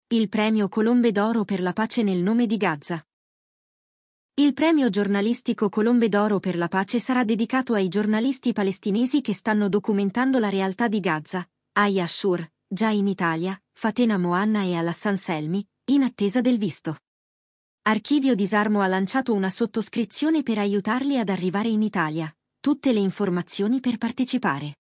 Il premio Colombe d'Oro per la pace nel nome di Gaza. Il premio giornalistico Colombe d'Oro per la pace sarà dedicato ai giornalisti palestinesi che stanno documentando la realtà di Gaza, Aya Ashur, già in Italia, Fatena Mohanna e Alassan Selmi, in attesa del visto. Archivio Disarmo ha lanciato una sottoscrizione per aiutarli ad arrivare in Italia. Tutte le informazioni per partecipare.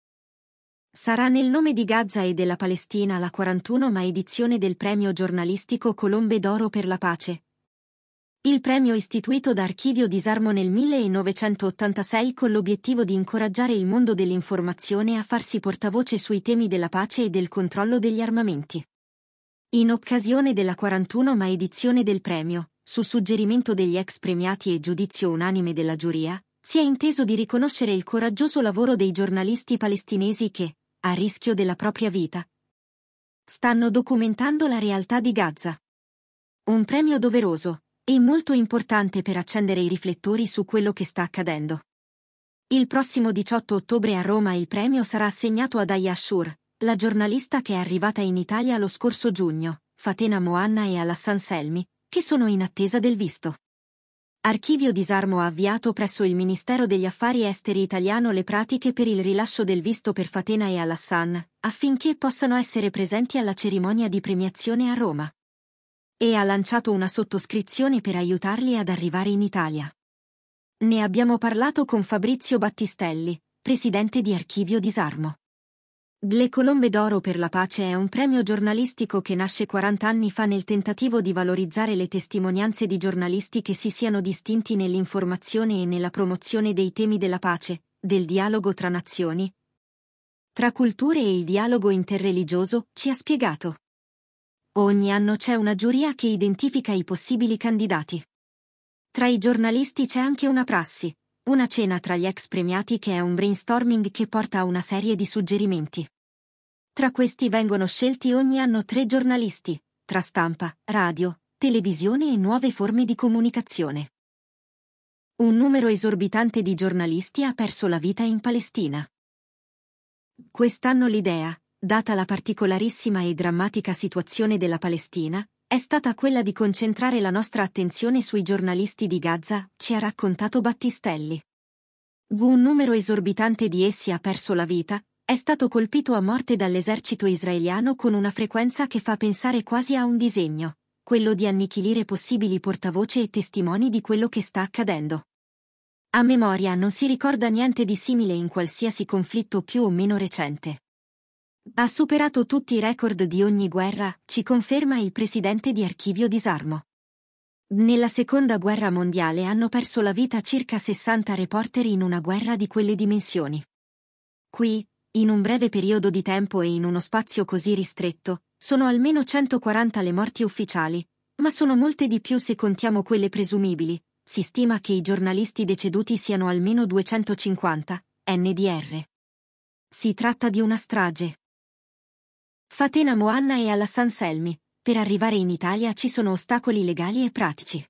Sarà nel nome di Gaza e della Palestina la 41ª edizione del premio giornalistico Colombe d'Oro per la pace. Il premio istituito da Archivio Disarmo nel 1986 con l'obiettivo di incoraggiare il mondo dell'informazione a farsi portavoce sui temi della pace e del controllo degli armamenti. In occasione della 41ª edizione del premio, su suggerimento degli ex premiati e giudizio unanime della giuria, si è inteso di riconoscere il coraggioso lavoro dei giornalisti palestinesi che, a rischio della propria vita, stanno documentando la realtà di Gaza. Un premio doveroso e molto importante per accendere i riflettori su quello che sta accadendo. Il prossimo 18 ottobre a Roma il premio sarà assegnato ad Aya Ashur, la giornalista che è arrivata in Italia lo scorso giugno, Fatena Mohanna e Alassan Selmi, che sono in attesa del visto. Archivio Disarmo ha avviato presso il Ministero degli Affari Esteri italiano le pratiche per il rilascio del visto per Fatena e Alassan, affinché possano essere presenti alla cerimonia di premiazione a Roma. E ha lanciato una sottoscrizione per aiutarli ad arrivare in Italia. Ne abbiamo parlato con Fabrizio Battistelli, presidente di Archivio Disarmo. Le Colombe d'Oro per la pace è un premio giornalistico che nasce 40 anni fa nel tentativo di valorizzare le testimonianze di giornalisti che si siano distinti nell'informazione e nella promozione dei temi della pace, del dialogo tra nazioni, tra culture e il dialogo interreligioso, ci ha spiegato. Ogni anno c'è una giuria che identifica i possibili candidati. Tra i giornalisti c'è anche una prassi, una cena tra gli ex premiati che è un brainstorming che porta a una serie di suggerimenti. Tra questi vengono scelti ogni anno 3 giornalisti, tra stampa, radio, televisione e nuove forme di comunicazione. Un numero esorbitante di giornalisti ha perso la vita in Palestina. Quest'anno l'idea, data la particolarissima e drammatica situazione della Palestina, è stata quella di concentrare la nostra attenzione sui giornalisti di Gaza, ci ha raccontato Battistelli. Un numero esorbitante di essi ha perso la vita, è stato colpito a morte dall'esercito israeliano con una frequenza che fa pensare quasi a un disegno, quello di annichilire possibili portavoce e testimoni di quello che sta accadendo. A memoria non si ricorda niente di simile in qualsiasi conflitto più o meno recente. Ha superato tutti i record di ogni guerra, ci conferma il presidente di Archivio Disarmo. Nella Seconda Guerra Mondiale hanno perso la vita circa 60 reporter in una guerra di quelle dimensioni. Qui, in un breve periodo di tempo e in uno spazio così ristretto, sono almeno 140 le morti ufficiali, ma sono molte di più se contiamo quelle presumibili. Si stima che i giornalisti deceduti siano almeno 250, NDR. Si tratta di una strage. Fatena Mohanna e Alassan Selmi, per arrivare in Italia ci sono ostacoli legali e pratici.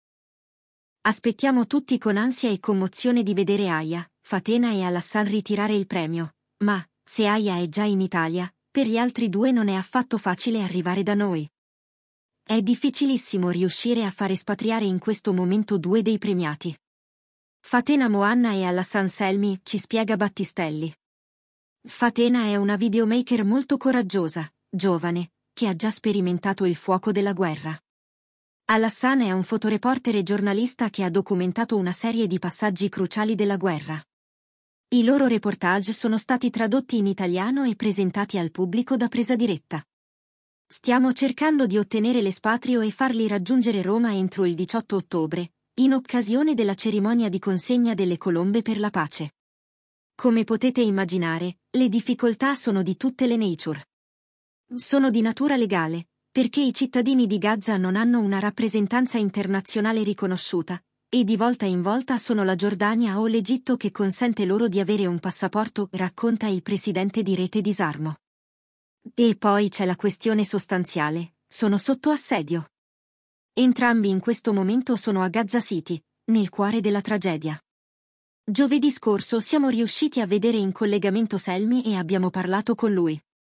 Aspettiamo tutti con ansia e commozione di vedere Aya, Fatena e Alassan ritirare il premio. Ma, se Aya è già in Italia, per gli altri 2 non è affatto facile arrivare da noi. È difficilissimo riuscire a far espatriare in questo momento 2 dei premiati. Fatena Mohanna e Alassan Selmi, ci spiega Battistelli. Fatena è una videomaker molto coraggiosa, giovane, che ha già sperimentato il fuoco della guerra. Alassan è un fotoreporter e giornalista che ha documentato una serie di passaggi cruciali della guerra. I loro reportage sono stati tradotti in italiano e presentati al pubblico da Presa Diretta. Stiamo cercando di ottenere l'espatrio e farli raggiungere Roma entro il 18 ottobre, in occasione della cerimonia di consegna delle Colombe per la pace. Come potete immaginare, le difficoltà sono di tutte le nature. Sono di natura legale, perché i cittadini di Gaza non hanno una rappresentanza internazionale riconosciuta, e di volta in volta sono la Giordania o l'Egitto che consente loro di avere un passaporto, racconta il presidente di Rete Disarmo. E poi c'è la questione sostanziale, sono sotto assedio. Entrambi in questo momento sono a Gaza City, nel cuore della tragedia. Giovedì scorso siamo riusciti a vedere in collegamento Selmi e abbiamo parlato con lui.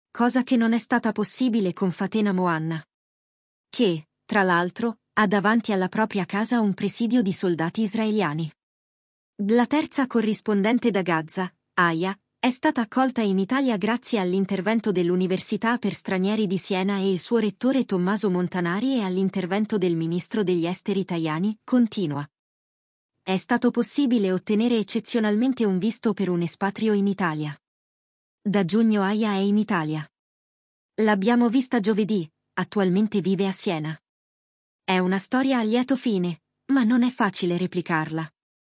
Cosa che non è stata possibile con Fatema Mohanna, che, tra l'altro, ha davanti alla propria casa un presidio di soldati israeliani. La terza corrispondente da Gaza, Aya, è stata accolta in Italia grazie all'intervento dell'Università per Stranieri di Siena e il suo rettore Tommaso Montanari e all'intervento del ministro degli esteri Tajani, continua. È stato possibile ottenere eccezionalmente un visto per un espatrio in Italia. Da giugno Aya è in Italia. L'abbiamo vista giovedì, attualmente vive a Siena. È una storia a lieto fine, ma non è facile replicarla.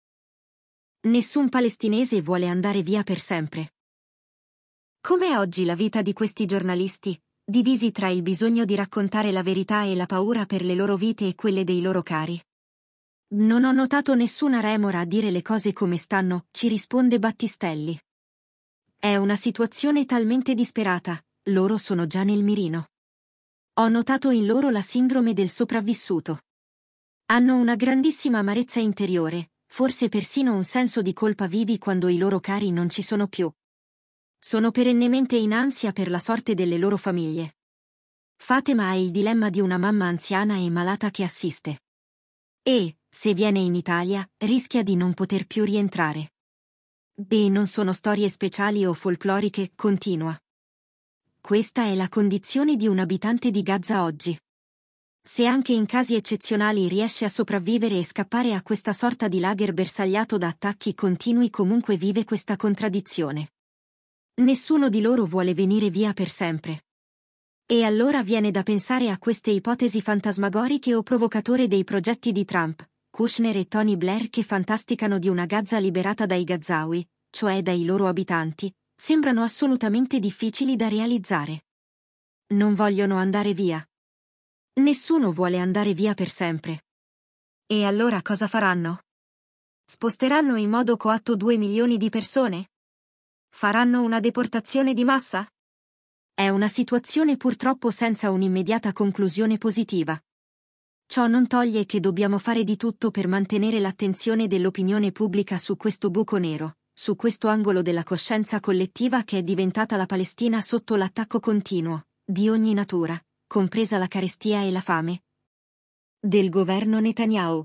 Nessun palestinese vuole andare via per sempre. Com'è oggi la vita di questi giornalisti, divisi tra il bisogno di raccontare la verità e la paura per le loro vite e quelle dei loro cari? Non ho notato nessuna remora a dire le cose come stanno, ci risponde Battistelli. È una situazione talmente disperata, loro sono già nel mirino. Ho notato in loro la sindrome del sopravvissuto. Hanno una grandissima amarezza interiore, forse persino un senso di colpa vivi quando i loro cari non ci sono più. Sono perennemente in ansia per la sorte delle loro famiglie. Fatema ha il dilemma di una mamma anziana e malata che assiste. E, se viene in Italia, rischia di non poter più rientrare. E non sono storie speciali o folcloriche, continua. Questa è la condizione di un abitante di Gaza oggi. Se anche in casi eccezionali riesce a sopravvivere e scappare a questa sorta di lager bersagliato da attacchi continui, comunque vive questa contraddizione. Nessuno di loro vuole venire via per sempre. E allora viene da pensare a queste ipotesi fantasmagoriche o provocatori dei progetti di Trump, Kushner e Tony Blair che fantasticano di una Gaza liberata dai Gazawi, cioè dai loro abitanti, sembrano assolutamente difficili da realizzare. Non vogliono andare via. Nessuno vuole andare via per sempre. E allora cosa faranno? Sposteranno in modo coatto 2 milioni di persone? Faranno una deportazione di massa? È una situazione purtroppo senza un'immediata conclusione positiva. Ciò non toglie che dobbiamo fare di tutto per mantenere l'attenzione dell'opinione pubblica su questo buco nero, su questo angolo della coscienza collettiva che è diventata la Palestina sotto l'attacco continuo, di ogni natura, compresa la carestia e la fame, del governo Netanyahu.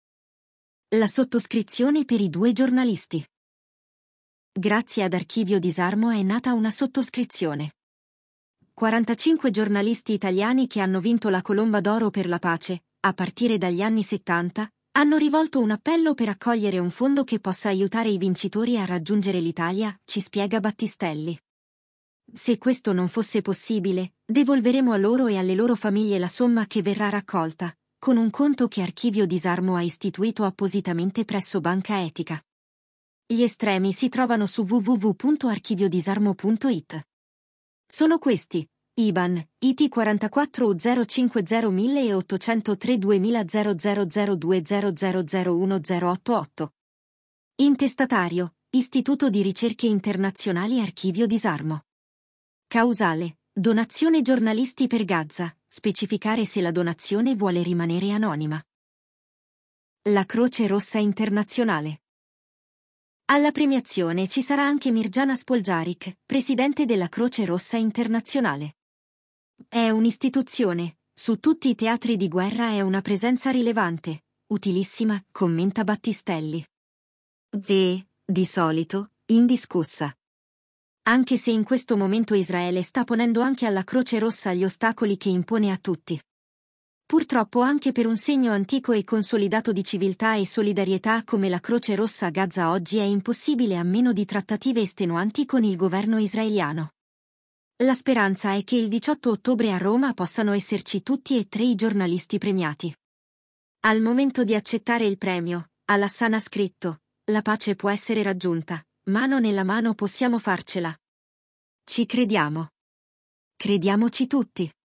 La sottoscrizione per i 2 giornalisti. Grazie ad Archivio Disarmo è nata una sottoscrizione. 45 giornalisti italiani che hanno vinto la Colomba d'Oro per la pace, a partire dagli anni 70, hanno rivolto un appello per accogliere un fondo che possa aiutare i vincitori a raggiungere l'Italia, ci spiega Battistelli. Se questo non fosse possibile, devolveremo a loro e alle loro famiglie la somma che verrà raccolta, con un conto che Archivio Disarmo ha istituito appositamente presso Banca Etica. Gli estremi si trovano su www.archiviodisarmo.it. Sono questi: IBAN, IT 44 050 1803 2000 Intestatario, Istituto di Ricerche Internazionali Archivio Disarmo. Causale, donazione giornalisti per Gaza, specificare se la donazione vuole rimanere anonima. La Croce Rossa Internazionale. Alla premiazione ci sarà anche Mirjana Spoljaric, presidente della Croce Rossa Internazionale. È un'istituzione, su tutti i teatri di guerra è una presenza rilevante, utilissima, commenta Battistelli. E, di solito, indiscussa. Anche se in questo momento Israele sta ponendo anche alla Croce Rossa gli ostacoli che impone a tutti. Purtroppo anche per un segno antico e consolidato di civiltà e solidarietà come la Croce Rossa a Gaza oggi è impossibile a meno di trattative estenuanti con il governo israeliano. La speranza è che il 18 ottobre a Roma possano esserci tutti e 3 i giornalisti premiati. Al momento di accettare il premio, Al-Hassan ha scritto: la pace può essere raggiunta, mano nella mano possiamo farcela. Ci crediamo. Crediamoci tutti.